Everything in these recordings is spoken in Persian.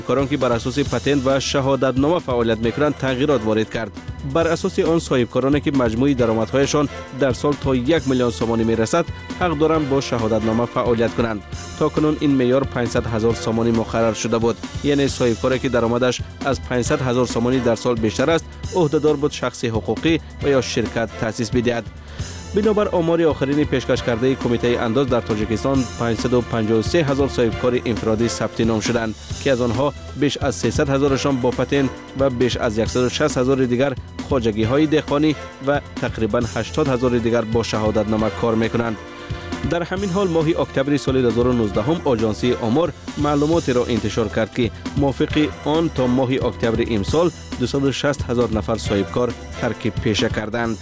کاران که بر اساس پتنت و شهادتنامه فعالیت میکنند تغییرات وارد کرد. بر اساس آن صاحبکارانی که مجموعی درآمدهایشان در سال تا 1 میلیون سومانی میرسد حق دارند با شهادتنامه فعالیت کنند. تاکنون این معیار 500,000 سومانی مقرر شده بود. یعنی صاحبکاری که درآمدش از 500,000 سومانی در سال بیشتر است عهدهدار بود شخص حقوقی و یا شرکت تأسیس بدهد. بنابر آمار آخرین پیشکش کرده کمیته انداز در تاجیکستان 553,000 صاحبکار انفرادی ثبت نام شدند که از آنها بیش از 300,000شان با پتنت و بیش از 160,000 دیگر خواجگی های دهقانی و تقریبا 80,000 دیگر با شهادتنامه کار میکنند. در همین حال ماه اکتبر سال 2019 آژانسی آمار معلوماتی را انتشار کرد که موافق آن تا ماه اکتبر امسال 260,000 نفر صاحبکار ترک پیشه کردند.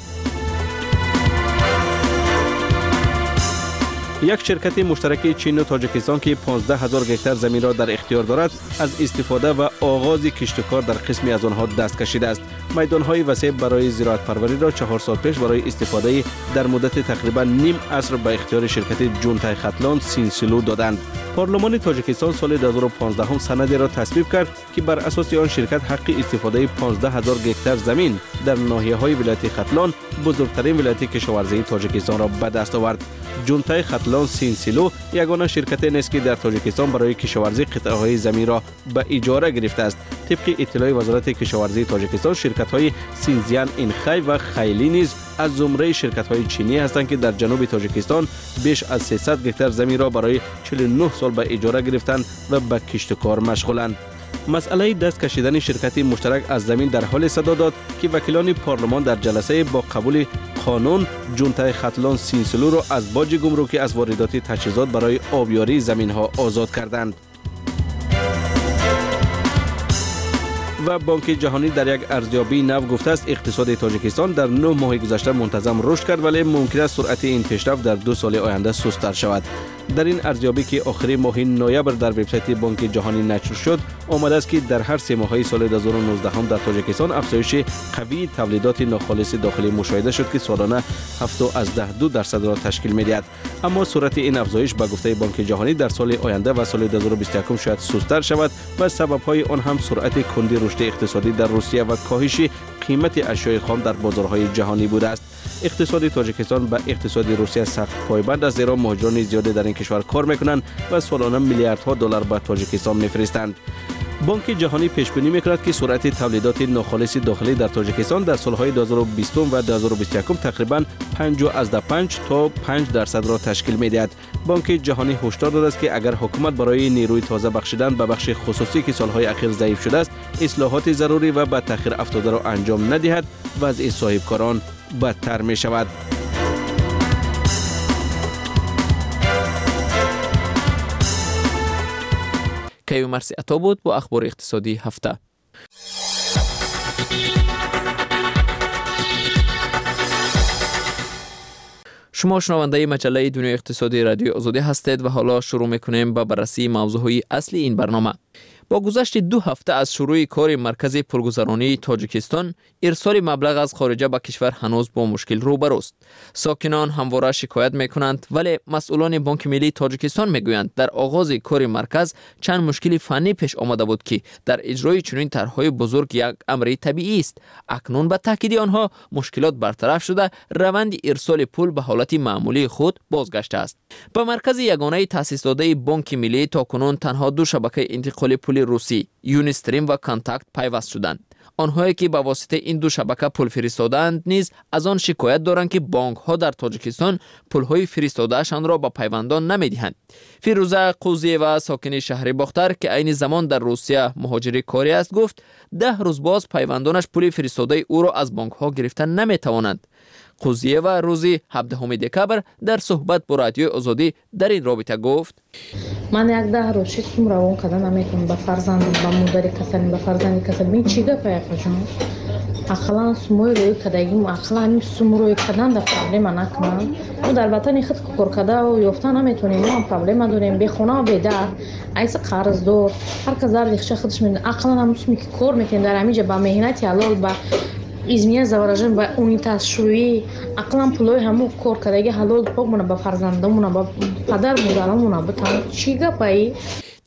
یک شرکت مشترک چین و تاجیکستان که 15,000 هکتار زمین را در اختیار دارد از استفاده و آغاز کشت و کار در قسمی از آنها دست کشیده است. میدان‌های وسیع برای زراعت پروری را 4 سال پیش برای استفاده در مدت تقریبا نیم عصر به اختیار شرکت جونتای خطلان سینسلو دادند. پارلمان تاجیکستان سال 2015 هم سندی را تصویب کرد که بر اساس آن شرکت حق استفاده 15,000 هکتار زمین در ناحیه‌های ولایت خطلان بزرگترین ولایت کشاورزی تاجیکستان را به دست آورد. جونتای خطلان سینسلو یگانه شرکت نیست که در تاجیکستان برای کشاورزی قطعه‌های زمین را به اجاره گرفته است. طبق اطلاع وزارت کشاورزی تاجیکستان شرکت‌های سینزیان اینخای و خیلی نیز از زمره شرکت‌های چینی هستند که در جنوب تاجیکستان بیش از 300 هکتار زمین را برای 49 سال به اجاره گرفتند و به کشت و کار مشغولند. مسئله دست کشیدن شرکت مشترک از زمین در حال صدا داد که وکیلان پارلمان در جلسه با قبول قانون جونتای خطلان سینسلو را از باج گمرکی از واردات تجهیزات برای آبیاری زمین‌ها آزاد کردند. و بانک جهانی در یک ارزیابی نو گفته است اقتصاد تاجیکستان در 9 ماه گذشته منتظم رشد کرد ولی ممکن است سرعت این پیشرفت در 2 سال آینده سست‌تر شود. در این ارزیابی که آخر ماه نوامبر در وبسایت بانک جهانی نشر شد آمده است که در هر 3 ماهه سال 2019 هم در تاجیکستان افزایش قوی تولیدات ناخالص داخلی مشاهده شد که سالانه 7.2% را تشکیل می‌دهد. اما سرعت این افزایش به گفته بانک جهانی در سال آینده و سال 2021 شاید سست‌تر شود و سبب‌های آن هم سرعت کندی رشد اقتصادی در روسیه و کاهش قیمت اشیاء خام در بازارهای جهانی بوده است. اقتصاد تاجیکستان به اقتصاد روسیه سخت پایبند است زیرا مهاجران زیادی در این کشور کار میکنند و سالانه میلیاردها دلار به تاجیکستان میفرستند. بانک جهانی پیش بینی میکند که سرعت تولیدات ناخالص داخلی در تاجیکستان در سالهای 2020 و 2021 تقریبا 5.5 تا 5% را تشکیل میدهد. بانک جهانی هشدار داده است که اگر حکومت برای نیروی تازه بخشیدن به بخش خصوصی که سالهای اخیر ضعیف شده است اصلاحات ضروری و به تأخیر افتاده را انجام ندهد وضع صاحبکاران بدتر می شود. کیو مرسی عطا بود با اخبار اقتصادی هفته. شما شنونده مجله دنیای اقتصادی رادیو آزادی هستید و حالا شروع میکنیم با بررسی موضوعهای اصلی این برنامه. با گذشت 2 هفته از شروع کار مرکز پولگذرانی تاجیکستان، ارسال مبلغ از خارجه به کشور هنوز با مشکل روبروست. ساکنان همواره شکایت میکنند ولی مسئولان بانک ملی تاجیکستان میگویند در آغاز کار مرکز چند مشکل فنی پیش آمده بود که در اجرای چنین طرح‌های بزرگ یک امر طبیعی است. اکنون به تاکید آنها مشکلات برطرف شده روند ارسال پول به حالت معمولی خود بازگشته است. به مرکز یگانه تأسیس داده بانک ملی تاکنون تنها 2 شبکه انتقال پول روسی یونیستریم و کانتاکت پیوست شدند. آنهایی که با واسطه این 2 شبکه پول فرستادند نیز از آن شکایت دارند که بانک ها در تاجیکستان پول های فرستادهشان را به پیوندان نمیدهند. فیروزه قوزی و ساکن شهر باختر که عین زمان در روسیه مهاجر کاری است گفت 10 روز باز پیوندانش پول فرستاده او را از بانک ها گرفتن نمیتوانند. قوزیه و روزی 17 دکبر در صحبت با رادیو آزادی در این رابطه گفت من یک 10 روز چیزم روان کردن نمیتونم با فرزند با مادر کسل با فرزند کسل می چی گپ جان اخلاص سموی روی کداییم اخلاص سموی کردن در پرابلم نکنم و در وطن خود کار کرده و یافتن نمیتونیم ما پرابلم داریم به خونه به در ایس قرض دار هر کس در دیگه خودش می اخلاص نمیشه که کار میکنه در همینجا با مهنت حلال با ازمیه زواراجن با اونیتاز شویی اقلام پولای همو کار کردگی حلال پاک مونه با فرزندمونه با پدر مادرمونه بتن چی گپایی.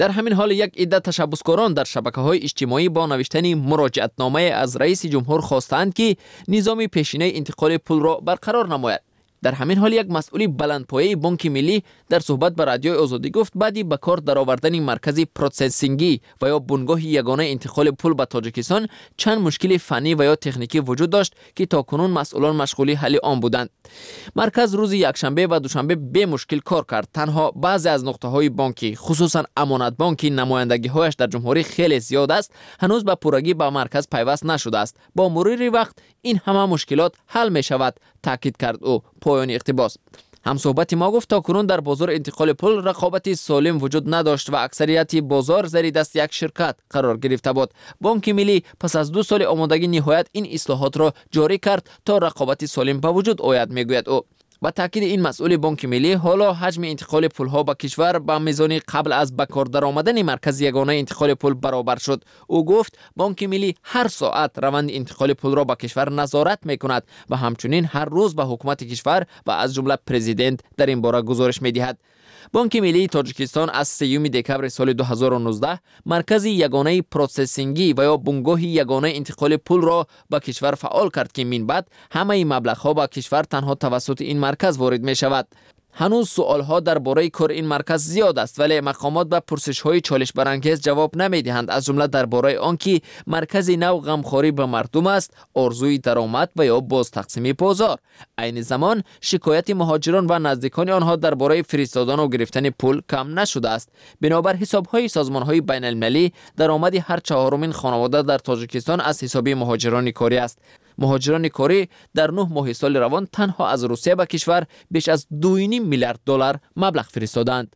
در همین حال یک عده تشبثکاران در شبکه‌های اجتماعی با نوشتن مراجعتنامه از رئیس جمهور خواستند که نظام پیشینه انتقال پول را برقرار نماید. در همین حال یک مسئول بلندپایه بانک ملی در صحبت با رادیوی آزادی گفت بعدی به کار درآوردن مرکز پروسسینگی و یا بنگاه یگانه انتقال پول به تاجیکستان چند مشکل فنی و یا تکنیکی وجود داشت که تاکنون مسئولان مشغول حل آن بودند. مرکز روز یکشنبه و دوشنبه به مشکل کار کرد. تنها بعضی از نقطه‌های بانکی خصوصا امانت بانکی نمایندگی‌هایش در جمهوری خیلی زیاد است، هنوز به پورگی به مرکز پیوست نشده است. با مرور وقت این همه مشکلات حل می شود، تاکید کرد او. پایان اقتباس. همصحبت ما گفت تاکنون در بازار انتقال پول رقابتی سالم وجود نداشت و اکثریت بازار زیر دست یک شرکت قرار گرفته بود. بانک ملی پس از 2 سال آمادگی نهایت این اصلاحات را جاری کرد تا رقابتی سالم به وجود آید، میگوید او. با تاکید این مسئول بانک ملی، حالا حجم انتقال پولها به کشور به میزان قبل از به کار درآمدن مرکز یگانه انتقال پول برابر شد. او گفت بانک ملی هر ساعت روند انتقال پول را به کشور نظارت میکند و همچنین هر روز به حکومت کشور و از جمله پرزیدنت در این باره گزارش میدهد. بانک ملی تاجیکستان از 3 دکبر سال 2019 مرکز یگانه پروسسینگی و یا بنگاه یگانه انتقال پول را به کشور فعال کرد که من بعد همه مبلغ‌ها به کشور تنها توسط این مرکز وارد می شود. هنوز سوالها درباره کار این مرکز زیاد است، ولی مقامات به پرسش‌های چالش برانگیز جواب نمی‌دهند، از جمله درباره آنکه مرکز نو غمخواری به مردم است، آرزوی درآمد و یا باز تقسیم بازار. عین زمان شکایت مهاجران و نزدیکان آنها درباره فرستادن و گرفتن پول کم نشده است. بنابر حساب‌های سازمان‌های بین‌المللی درآمد هر چهارمین خانواده در تاجیکستان از حساب مهاجران کاری است. مهاجران کاری در 9 ماه سال روان تنها از روسیه به کشور بیش از 2.5 میلیارد دلار مبلغ فرستادند.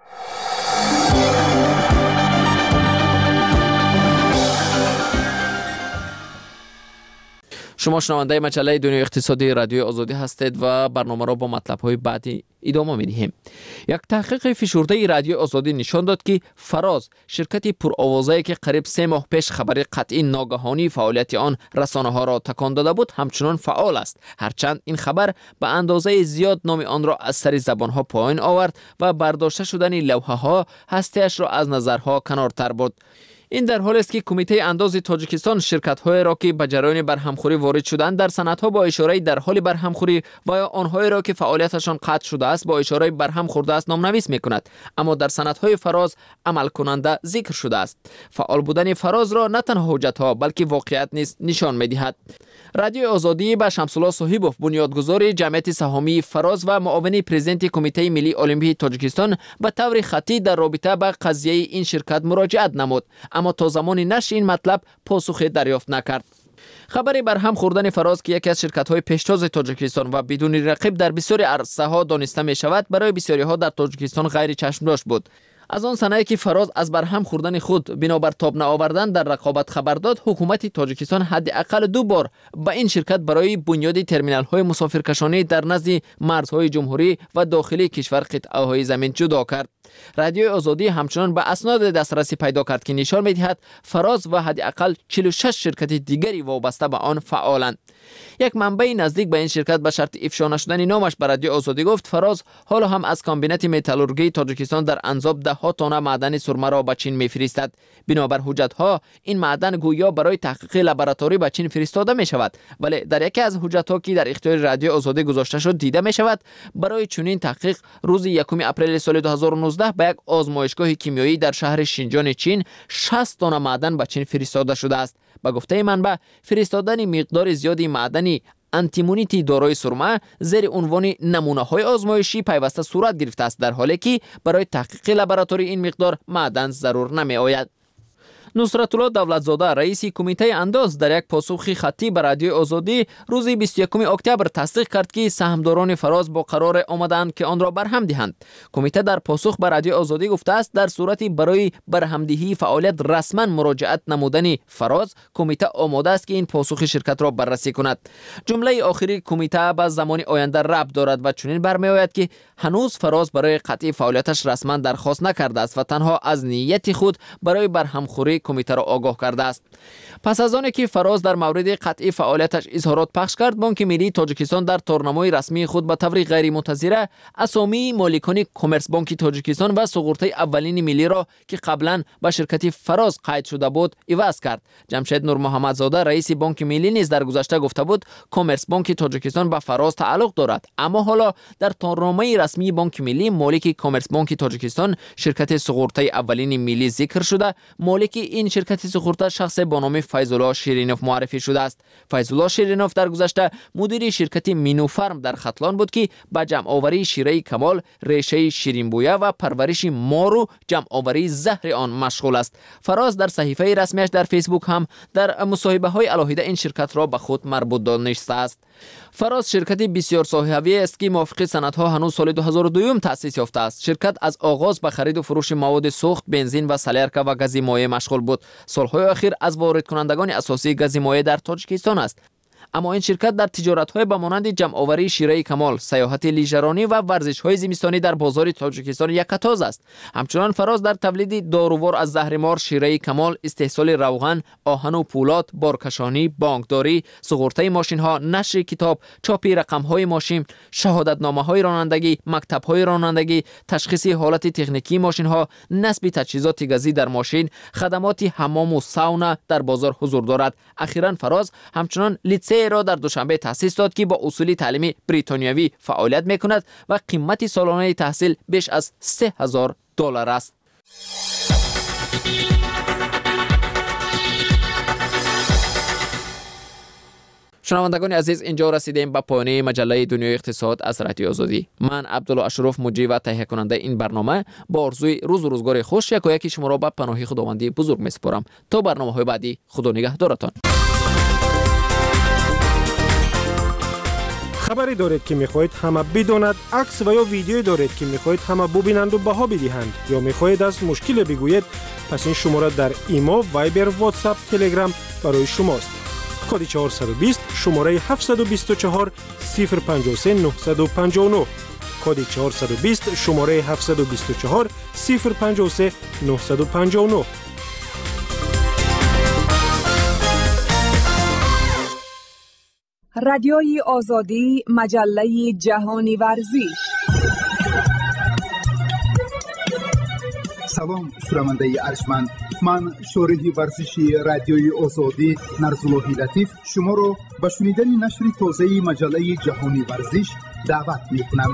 شما شنونده مجله دنیای اقتصادی رادیوی آزادی هستید و برنامه را با مطلب‌های بعدی ادامه می‌دهیم. یک تحقیق فشرده رادیوی آزادی نشان داد که فراز، شرکتی پرآوازه‌ای که قریب 3 ماه پیش خبر قطعی ناگهانی فعالیت آن رسانه‌ها را تکان داده بود، همچنان فعال است. هرچند این خبر به اندازه زیاد نام آن را از سر زبان‌ها پایین آورد و برداشته شدن لوحه‌ها هستی‌اش را از نظرها کنارتر برد. این در حالی است که کمیته انداز تاجیکستان شرکت‌های را که به جریان برهمخوری وارد شدند در صنعت‌ها با اشاره در حال برهمخوری و یا آنهایی را که فعالیتشان قطع شده است با اشاره برهم خورده است نام‌نویس می‌کند، اما در صنعت‌های فراز عمل کننده ذکر شده است. فعال بودن فراز را نه تنها حجت‌ها بلکه واقعیت نیز نشان می‌دهد. رادیو آزادی به شمس‌الله صاحبوف، بنیادگذار جمعیت سهامی فراز و معاون پرزیدنت کمیته ملی المپیک تاجیکستان، به طور خطی در رابطه با قضیه این شرکت مراجعت نمود، اما تا زمان نشر این مطلب پاسخی دریافت نکرد. خبری برهم خوردن فراز که یکی از شرکت‌های پیشتاز تاجیکستان و بدون رقیب در بسیاری عرصه‌ها دانسته می‌شود، برای بسیاری‌ها در تاجیکستان غیر چشم‌داشت بود. از آن صنایعی که فراز از برهم خوردن خود بنابر تاب نآوردن در رقابت خبر داد، حکومت تاجیکستان حداقل 2 بار به این شرکت برای بنیاد ترمینال‌های مسافرکشانی در نزد مرزهای جمهوری و داخلی کشور قطعه‌های زمین جدا کرد. رادیو آزادی همچنان به اسناد دسترسی پیدا کرد که نشان می‌دهد فراز و حداقل 46 شرکت دیگری وابسته به آن فعالند. یک منبع نزدیک به این شرکت به شرط افشا نشدن نامش به رادیو آزادی گفت فراز حالا هم از کامبینات متالورژی تاجیکستان در انزاب 10 تن معدن سرمه را به چین می‌فرستد. بنابر حجت‌ها این معدن گویا برای تحقیق لابراتوری به چین فرستاده می‌شود، ولی در یکی از حجت‌ها که در اختیار رادیو آزادی گذاشته شد دیده می‌شود برای چنین تحقیق روز 1 اپریل سال 2019 به یک آزمایشگاه کیمیایی در شهر شینجان چین 60 تن معدن به چین فرستاده شده است. به گفته منبع فرستادن مقدار زیادی معدنی انتیمونیتی دارای سرمه زیر عنوان نمونه‌های آزمایشی پیوسته صورت گرفته است، در حالی که برای تحقیق لابراتوری این مقدار معدن ضرور نمی‌آید. نصرت الله دولتزاده، رئیس کمیته انداز، در یک پاسخ خطی به رادیو آزادی روز 21 اکتبر تصدیق کرد که سهامداران فراز با قرار آمدند که آن را برهم دهند. کمیته در پاسخ به رادیو آزادی گفته است در صورتی برای برهمدهی فعالیت رسما مراجعت نمودن فراز، کمیته آماده است که این پاسخ شرکت را بررسی کند. جمله آخری کمیته به زمان آینده ربط دارد و چنین برمی‌آید که هنوز فراز برای قطع فعالیتش رسما درخواست نکرده است و تنها از نیت خود برای برهمخوری کمیته را آگاه کرده است. پس از آنکه که فراز در مورد قطعی فعالیتش اظهارات پخش کرد، بانک ملی تاجیکستان در تورنمای رسمی خود به طور غیر منتظره اسامی مالکان کمرس بانک تاجیکستان و سقورته اولین ملی را که قبلا به شرکت فراز قید شده بود عوض کرد. جمشید نور محمدزاده رئیس بانک ملی نیز در گذشته گفته بود کمرس بانک تاجیکستان به فراز تعلق دارد، اما حالا در تورنمای رسمی بانک ملی مالک کمرس بانک تاجیکستان شرکت سقورته اولین ملی ذکر شده. مالک این شرکت سقورته شخص با نام فیض‌الله شیرینوف معرفی شده است. فیض‌الله شیرینوف در گذشته مدیر شرکت مینو فرم در ختلان بود که به جمع آوری شیره کمال، ریشه شیرین بویه و پرورش مار و جمع آوری زهر آن مشغول است. فراز در صحیفه رسمیش در فیسبوک هم در مصاحبه های علاهیده این شرکت را به خود مربوط دانسته است. فراز شرکت بسیار ساحوی است که موافق سندها هنوز سال 2002 تأسیس یافته است. شرکت از آغاز به خرید و فروش مواد سوخت، بنزین و سلیرکه و گاز مایع مشغول بود. سالهای اخیر از وارد کنندگان اساسی گاز مایع در تاجیکستان است. اما این شرکت در تجارت‌های به مانند جمع‌آوری شیره کمال، سیاحت لیژرانی و ورزش‌های زمستانی در بازار تاجیکستان یکتاز است. همچنان فراز در تولید دارووار از زهرمار، شیره کمال، استحصال روغن، آهن و پولاد، بارکشانی، بانکداری، سقورته ماشین‌ها، نشر کتاب، چاپ رقم‌های ماشین، شهادتنامه‌های رانندگی، مکتب‌های رانندگی، تشخیص حالت تکنیکی ماشین‌ها، نصب تجهیزات گازی در ماشین، خدمات حمام و ساونا در بازار حضور دارد. اخیراً فراز همچنان لیتسه را در دوشنبه تأسیس داد که با اصول تعلیمی بریتانیایی فعالیت می‌کند و قیمت سالانه تحصیل بیش از $3000 است. شنوندگان عزیز، اینجا رسیدیم به پایان مجله دنیای اقتصاد از رادیو آزادی. من عبدالله اشرف مجری و تهیه کننده این برنامه با آرزوی روز و روزگار خوش یکایک شما را به پناه خداوندی بزرگ می‌سپارم. تا برنامه‌های بعدی، خدا نگهدارتان. خبری دارید که میخواهید همه بداند، عکس و یا ویدیویی دارید که میخواهید همه ببینند و بها بدهند، یا میخواهید از مشکل بگویید، پس این شماره در ایما، وایبر، واتساپ، تلگرام برای شماست. کد 420 شماره 724 053 959. کد 420 شماره 724 053 959. رادیوی آزادی، مجله جهانی ورزش. سلام شنونده ارجمند، من شارح ورزشی رادیوی آزادی نرزاللهی لطیف شما را به شنیدن نشر تازه مجله جهانی ورزش دعوت می‌کنم.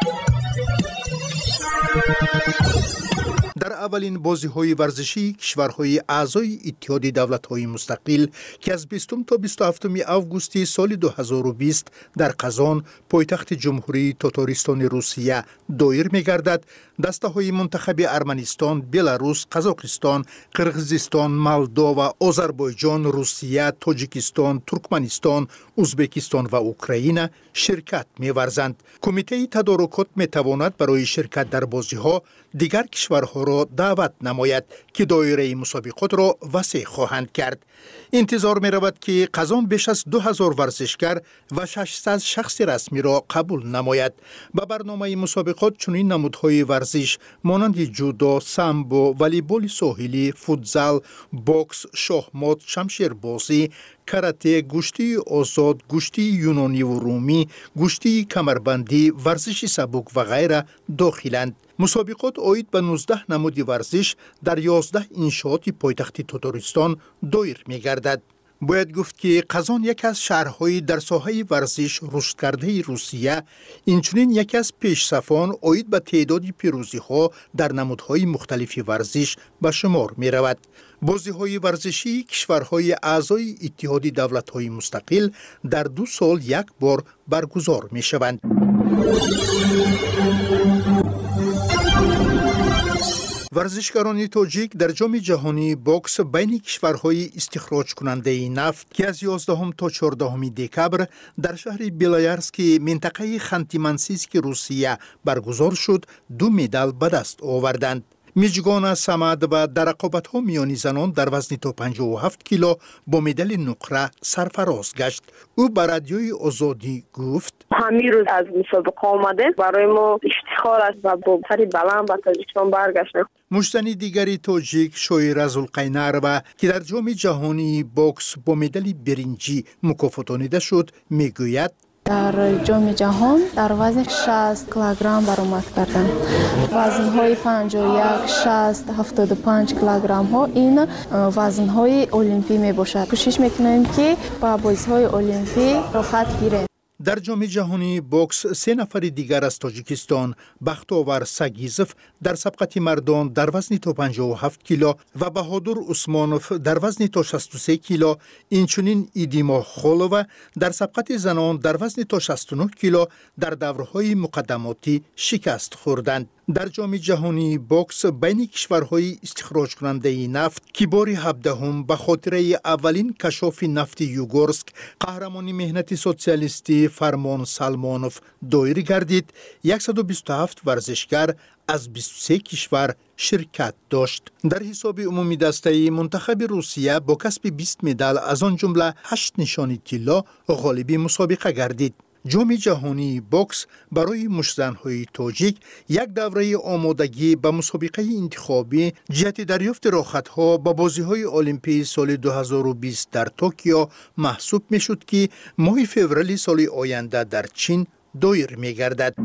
در اولین بازی‌های ورزشی کشورهای اعضای اتحاد دولت‌های مستقل که از 20 تا 27 آگوست سال 2020 در قزان پایتخت جمهوری تاتارستان روسیه دایر می‌گردد، دسته‌های منتخب ارمنستان، بلاروس، قزاقستان، قرغیزستان، مولدو و آذربایجان، روسیه، تاجیکستان، ترکمنستان، ازبکستان و اوکراین شرکت می‌ورزند. کمیته تدارکات می‌تواند برای شرکت در بازی‌ها دیگر کشورها را دعوت نماید که دایره مسابقات را وسیع خواهند کرد. انتظار می رود که قزان بیش از 2000 ورزشگر و 600 شخص رسمی را قبول نماید. به برنامه مسابقات چنین نمودهای ورزش مانند جودو، سامبو، والیبال ساحلی، فوتزال، بوکس، شاهمات، شمشیربازی، کاراته، گشتی آزاد، گشتی یونانی و رومی، گشتی کمربندی، ورزش سبک و غیره داخلند. مسابقات عاید به 19 نمود ورزش در 11 انشاءات پایتخت تاتارستان دایر می‌گردد. باید گفت که قزان یکی از شهرهای در ساحه ورزش رشد کرده روسیه، اینچنین یکی از پیشصفان عاید به تعداد پیروزی‌ها در نمودهای مختلف ورزش به شمار می‌رود. بازی‌های ورزشی کشورهای اعضای اتحاد دولت‌های مستقل در 2 سال یک بار برگزار می‌شوند. ورزشکاران تاجیک در جام جهانی بوکس بین کشورهای استخراج کننده نفت که از 11 تا 14 دکبر در شهر بیلایرسک منطقه خانتی منسیسک روسیه برگزار شد 2 مدال به دست آوردند. میجگان سمد و در رقابت‌ها میانی زنان در وزن تا 57 کیلو با مدال نقره سرفراز گشت. او به رادیوی آزادی گفت: همین روز از مسابقه آمده، برای ما افتخار است و با سری بلند به تاجیکستان برگشتیم. مشتنی دیگری تاجیک شویرا زلقینروا که در جام جهانی بوکس با مدال برنجی مکافاتانیده شد میگوید: در جام جهان در وزن 60 کیلوگرم برآمد کردم. وزن‌های 51, 60, 75 کیلوگرم ها این وزن‌های المپی میباشد. کوشش میکنیم که با بازی‌های المپی رخصت گیریم. در جام جهانی بوکس 3 نفر دیگر از تاجیکستان، بختاور سگیزف در سبقت مردان در وزن تا 57 کیلو و بهادر عثمانوف در وزن تا 63 کیلو، اینچنین ایدیما خولووا در سبقت زنان در وزن تا 69 کیلو در دورهای مقدماتی شکست خوردند. در جام جهانی بوکس بین کشورهای استخراج کننده نفت که بار 17 به خاطر اولین کشاف نفت یوگورسک قهرمانی مهنت سوسیالیستی فرمان سلمانوف دایر گردید، 127 ورزشگر از 23 کشور شرکت داشت. در حساب عمومی دسته منتخب روسیه با کسب 20 مدال از آن جمله 8 نشانی طلا غالب مسابقه گردید. جام جهانی بوکس برای مشتزن‌های تاجیک یک دوره آمادگی به مسابقه انتخابی جهت دریافت راحت‌ها به بازی‌های المپی سال 2020 در توکیو محسوب می‌شد که ماه فوریه سال آینده در چین دایر می‌گردد.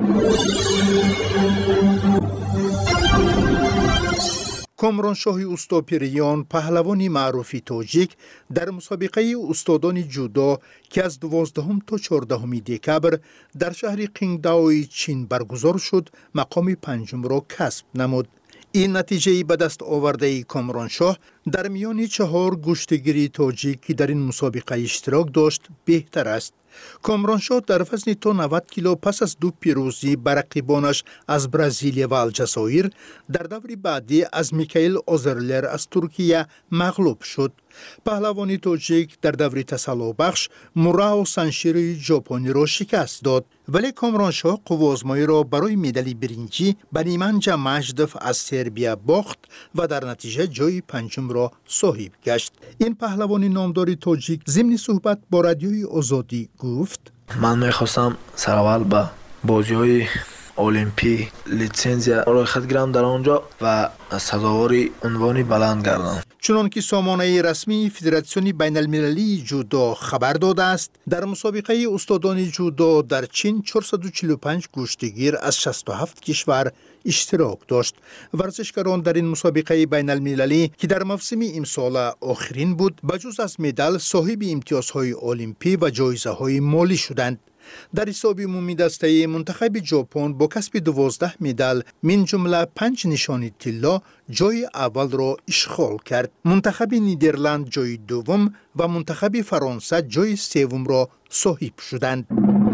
کامرانشاه اوستاپیریان پهلوانی معروفی تاجیک در مسابقه استادان جودو که از 12 تا 14 دکبر در شهر قینگداو چین برگزار شد مقام 5 را کسب نمود. این نتیجه به دست آورده کامرانشاه در میان 4 گشتگیری تاجیک که در این مسابقه اشتراک داشت بهتر است. کامرانشاه در وزن تا 90 کیلو پس از 2 پیروزی بر رقیبانش از برزیل و الجزایر در دور بعدی از میکائیل اوزرلر از ترکیه مغلوب شد. پهلوانی تاجیک در دور تسلا بخش موراو سانشیری ژاپنی را شکست داد، ولی کامرانشاه قوازمایی را برای مدال برنجی به نیمانجا مجدف از سربیا باخت و در نتیجه جای 5 را صاحب گشت. این پهلوانی نامدار تاجیک ضمن صحبت با رادیوی آزادی گفت: من میخواستم سراول به بازی‌های المپی لیسانسیا رویخط گیرم در آنجا و سزاوار عنوانی بلند گردم. چنان که سامانه رسمی فدراسیون بین المللی جودو خبر داده است، در مسابقه استادان جودو در چین 445 گشتگیر از 67 کشور اشتراک داشت. ورزشکاران در این مسابقه بین المللی که در موسم امسال آخرین بود، بجز از مدال صاحب امتیازهای المپی و جایزه‌های مالی شدند. در حساب عمومی دسته منتخب ژاپن با کسب 12 مدال من جمله 5 نشانی طلا جای اول را اشغال کرد. منتخب نیدرلند جای دوم و منتخب فرانسه جای سوم را صاحب شدند.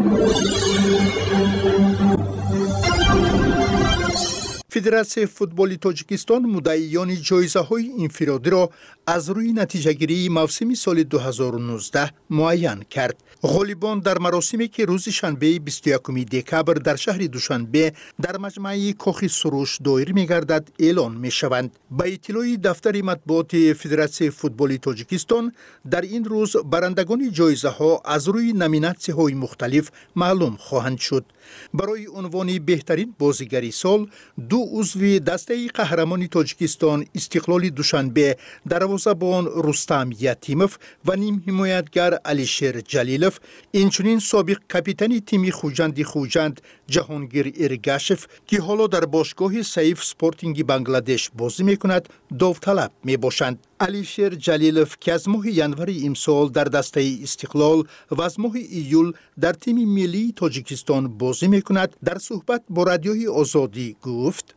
فدراسیون فوتبال تاجیکستان مدعیان جایزه‌های انفرادی را از روی نتیجه‌گیری موسم سال 2019 معین کرد. غالبان در مراسمی که روز شنبه 21 دکبر در شهر دوشنبه در مجمع کاخ سروش دایر می‌گردد اعلان می‌شوند. به اطلاع دفتر مطبوعات فدراسیون فوتبال تاجیکستان در این روز برندگان جایزه‌ها از روی نامیناسی‌های مختلف معلوم خواهند شد. برای عنوان بهترین بازیگر سال، 2 عضو دسته قهرمان تاجیکستان استقلال دوشنبه دروازه‌بان رستم یتیموف و نیم حمایتگر علیشیر جلیلوف، اینچنین سابق کاپیتان تیم خوجند جهانگیر ارگاشف که حالا در باشگاه سیف سپورتینگ بنگلادش بازی میکند داوطلب میباشند. علیشیر جلیلوف که از ماه ینور امسال در دسته استقلال و از ماه ایول در تیم ملی تاجیکستان بازی میکند، در صحبت با رادیوی آزادی گفت: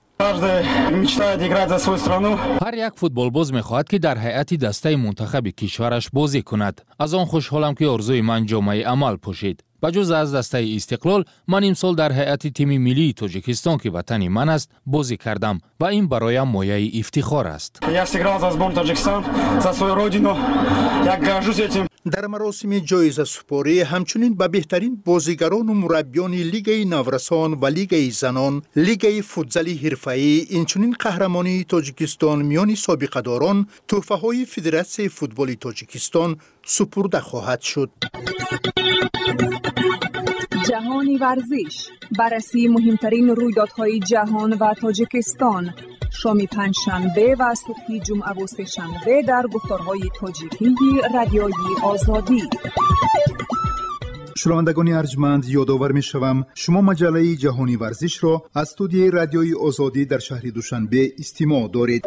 هر یک فوتبالباز می‌خواهد که در هیئت دسته منتخب کشورش بازی کند. از آن خوشحالم که آرزوی من جامعه عمل پوشید. بجز از دسته استقلال، من امسال در هیئت تیم ملی تاجیکستان که وطن من است بازی کردم و این برایم مایه افتخار است. در مراسم جایزه سپاری همچنین به بهترین بازیگران و مربیان لیگ نورسان و لیگ زنان، لیگ فوتزال حرفه‌ای، اینچنین قهرمانی تاجیکستان میان سابقه‌داران تحفه‌های فدراسیون فوتبال تاجیکستان سپرده خواهد شد. جهانی ورزش، بررسی مهمترین رویدادهای جهان و تاجیکستان، شام پنجشنبه و صبح جمعه و سه‌شنبه در گفتارهای تاجیکی رادیوی آزادی. شنوندگان ارجمند، یادآور می‌شوم شما مجله جهانی ورزش را از استودیوی رادیوی آزادی در شهر دوشنبه استماع دارید.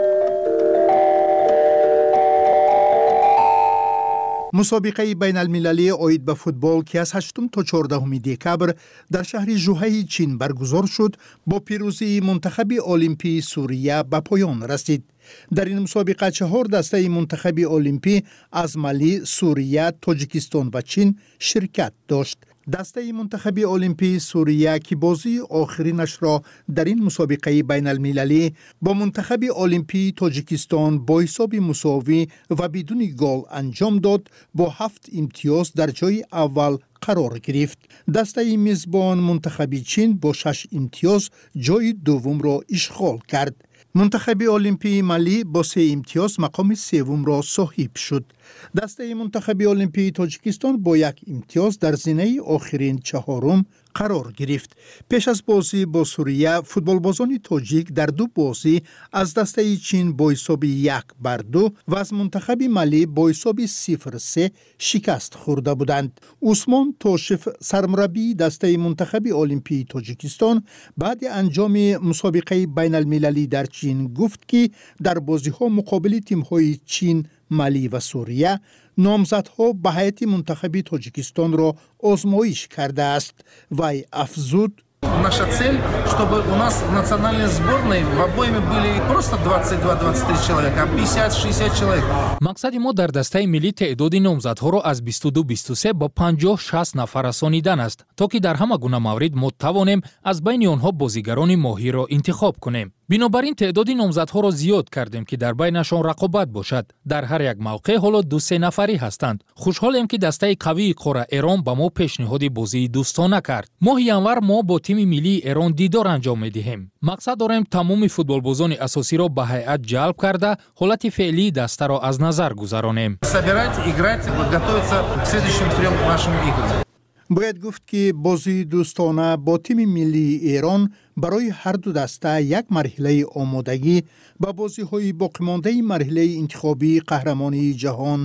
مسابقه بین المللی عاید به فوتبال که از 8 تا 14 دکبر در شهر ژوهی چین برگزار شد با پیروزی منتخب المپی سوریه به پایان رسید. در این مسابقه 4 دسته منتخب المپی از مالی، سوریه، تاجیکستان و چین شرکت داشت. دسته منتخب المپی سوریه که بازی آخرینش را در این مسابقه بین المللی با منتخب المپی تاجیکستان با حساب مساوی و بدون گل انجام داد، با 7 امتیاز در جای اول قرار گرفت. دسته میزبان منتخب چین با 6 امتیاز جای دوم را اشغال کرد. منتخب المپی مالی با 3 امتیاز مقام سوم را صاحب شد. دسته منتخب المپی تاجیکستان با 1 امتیاز در زینه آخرین چهارم قرار گرفت. پیش از بازی با سوریه، فوتبالبازان تاجیک در 2 بازی از دسته چین با حساب 1-2 و از منتخب مالی با حساب 0-3 شکست خورده بودند. عثمان توشف، سرمربی دسته منتخب المپی تاجیکستان، بعد انجام مسابقه بین المللی در چین گفت که در بازی‌ها مقابل تیم‌های چین، مالی و سوریه نامزدها به هیئت منتخب تاجیکستان را آزمایش کرده است. وی افزود: Наша цель, чтобы у нас в национальной сборной в обойме были не просто 22-23 человек, а 50-60 человек. мақсади мо дар дастаи миллӣ теъдоди номзадҳоро аз 22-23 ба 50-60 нафар расонидан аст, то ки дар ҳама гуна маврид мо тавонем аз байни онҳо бозигарони моҳирро интихоб кунем. бинобар ин теъдоди номзадҳоро зиёд кардем ки дар байнашон рақобат бошад. дар ҳар як мавқеъ ҳоло 2-3 нафарӣ ҳастанд. хушҳолем ки дастаи қавии қора Эрон ба мо пешниҳоди бозии дӯстона кард. моҳи январ мо бо тими миллии Эрон дидор анҷом медиҳем. мақсад дорем тамоми футболбозони асосиро ба ҳайат ҷалб карда, ҳолати феълии дастаро аз назар гузаронем. Собирать, играть, готовиться к следующим 3 нашим играм. باید گفت که بازی دوستانه با تیم ملی ایران برای هر دو دسته یک مرحله آمادگی با بازی‌های باقی مانده مرحله انتخابی قهرمانی جهان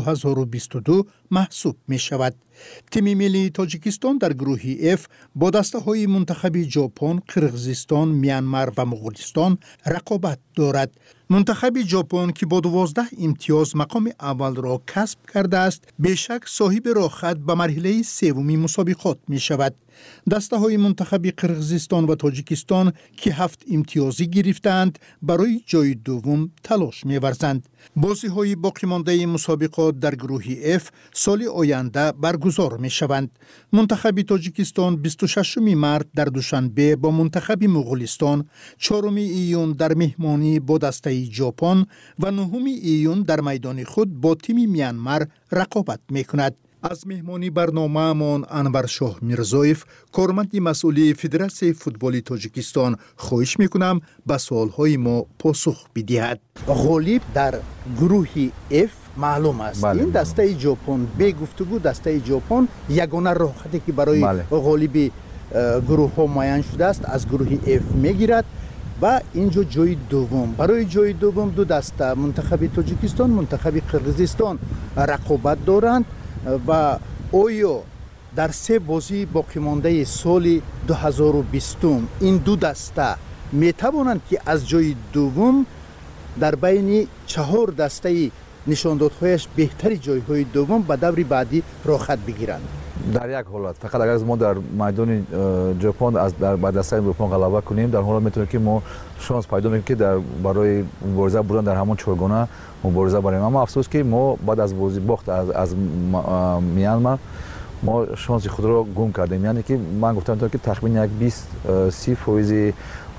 2022 محسوب می شود. تیم ملی تاجیکستان در گروه F با دسته‌های منتخب ژاپن، قرقیزستان، میانمار و مغولستان رقابت دارد. منتخب ژاپن که با 12 امتیاز مقام اول را کسب کرده است، بیشک صاحب راه‌خط به مرحله سوم مسابقات می شود. دسته‌های منتخب قرقیزستان و تاجیکستان که 7 امتیازی گرفتند، برای جای دوم تلاش می‌ورزند. بازی‌های باقی مانده مسابقات در گروه F سال آینده برگزار می‌شوند. منتخب تاجیکستان 26 مارس در دوشنبه با منتخب مغولستان، 4 ایون در مهمانی با دسته ژاپن و 9 ایون در میدان خود با تیم میانمار رقابت می‌کند. از مهمانی برنامه من انور شاه میرزایف، کارمند مسئولی فدراسیون فوتبال تاجیکستان، خواهش میکنم به سوالهای ما پاسخ بدهد. غالب در گروه F معلوم است. این دسته ژاپن به گفتگو دسته ژاپن یگانه راهخطی که برای غالب گروه ها معین شده است از گروه F میگیرد و اینجا جای دوم. برای جای دوم دو دسته منتخب تاجیکستان، منتخب قرقیزستان رقابت دارند و آیا در 3 بازی باقی مانده سال 2020 این دو دسته می توانند که از جای دوم در بین 4 دسته نشاندادهایش بهتری جایهای دوم به دور بعدی راحت بگیرند؟ در یک حالت فقط اگر ما در میدان ژاپن از در دسته ژاپن غلبه کنیم، در حالت میتونه که ما شانس پیدا میکنیم که در برای مبارزه بودن در همون چهارگانه مبارزه بریم. اما افسوس که ما بعد از بازی باخت از میانمار ما شانس خود را گم کردیم. یعنی که من گفتم که تقریبا یک 20-30%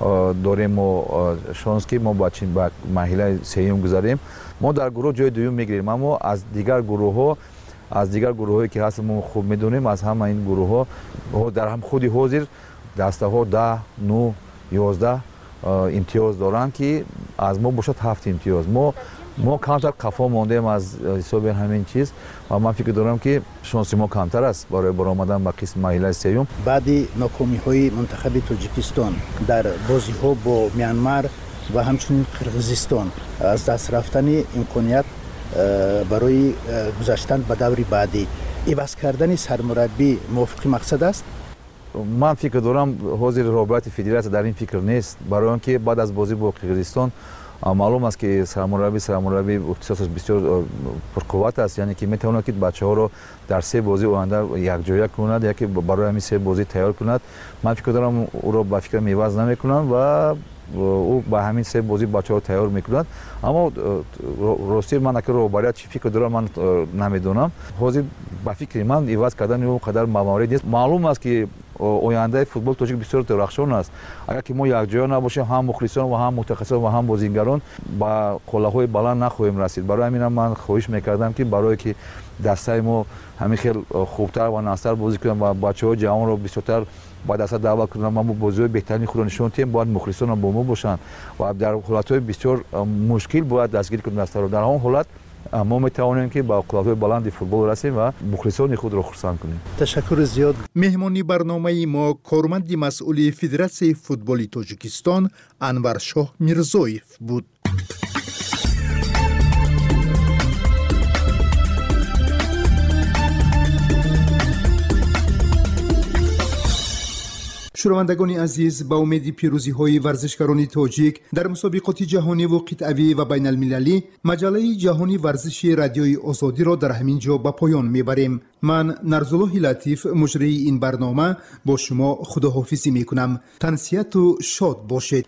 داریم و شانس که ما با مرحله سوم گذاریم. ما در گروه جای دوم میگیریم، اما از دیگر گروه ها از دیگر گروهایی که هست ما خوب میدونیم از همه این گروه ها در هم خودی حاضر دسته ها 10 9 11 امتیاز دارن که از ما باشد 7 امتیاز. ما کمتر قفا ماندیم از حساب همین چیز و من فکر دارم که شانس ما کمتر است برای برآمدن به قسم مراحل سوم. بعد ناکامی های منتخب تاجیکستان در بازی ها با میانمار و همچنین قرقیزستان از دست رفتن امکانیت برای گذشتن به دور بعدی عوض کردن سرمربی موافق مقصد است؟ من فکر دارم حاضر رابطه فدراسیون در این فکر نیست، برای آنکه بعد از بازی با قرقیزستان معلوم است که سرمربی اختصاصش بسیار پرقوت است، یعنی که میتواند که بچه‌ها رو در 3 بازی آینده یکجایی کند یا که برای همین 3 بازی تیار کند. من فکر دارم او رو با فکر میواز نمیکنند و او با همین 3 بازی بچه‌ها تیار میکنند. اما راستی من اگر روبرات چی فکر دارم من نمیدونم. حاضر با فکر من عوض کردن او قدر موارد نیست. معلوم است که آینده فوتبال تاجیک بسیار درخشان است. اگر که ما یکجا نباشیم هم مخلصان و هم متخصصان و هم بازیگران با قله‌های بلند نخواهیم رسید. برای همین من خواهش میکردم که برای که دسته ما همین خیلی خوبتر و ناصر بازی کنیم و بچه‌ها جوان رو بسیارتر با دست دعوت کنم ما بازی بهترین خود نشون تیم باید مخلصان با ما باشن و در حالت‌های بسیار مشکل باید دستگیر کنیم دسته رو. در اون حالت ما میتوانیم که با قدرت‌های بلند فوتبال رسیم و مخلصان خود را خرسند کنیم. تشکر زیاد. مهمانی برنامه ما کارمند مسئول فدراسیون فوتبال تاجیکستان انور شاه میرزویف بود. شنوندگان عزیز، با امید پیروزی های ورزشکاران تاجیک در مسابقات جهانی و قطعی و بین المللی، مجله جهانی ورزش رادیوی آزادی را در همین جا به پایان میبریم. من نرزالله لطیف مجری این برنامه با شما خداحافظی میکنم. تنسیت و شاد باشید.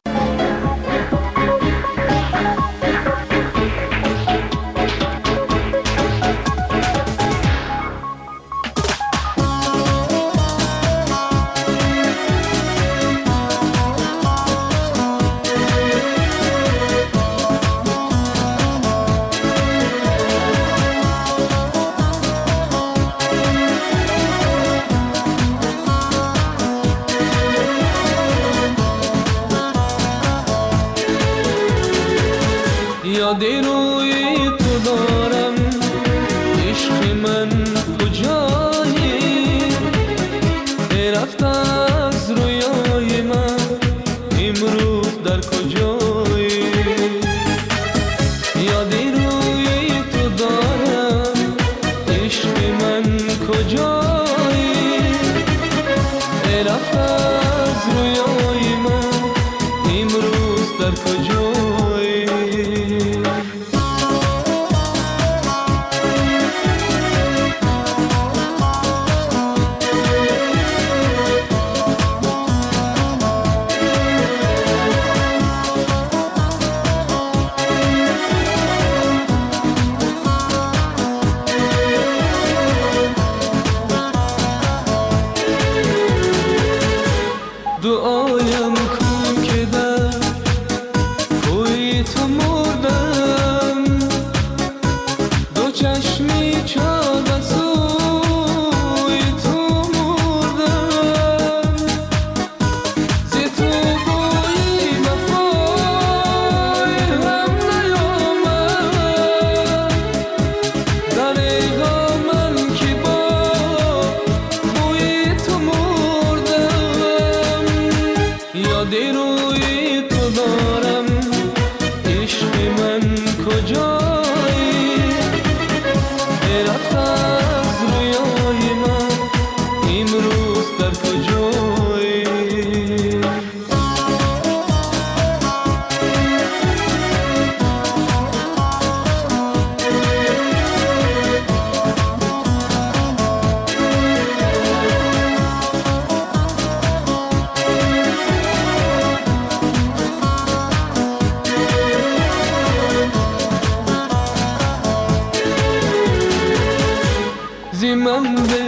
من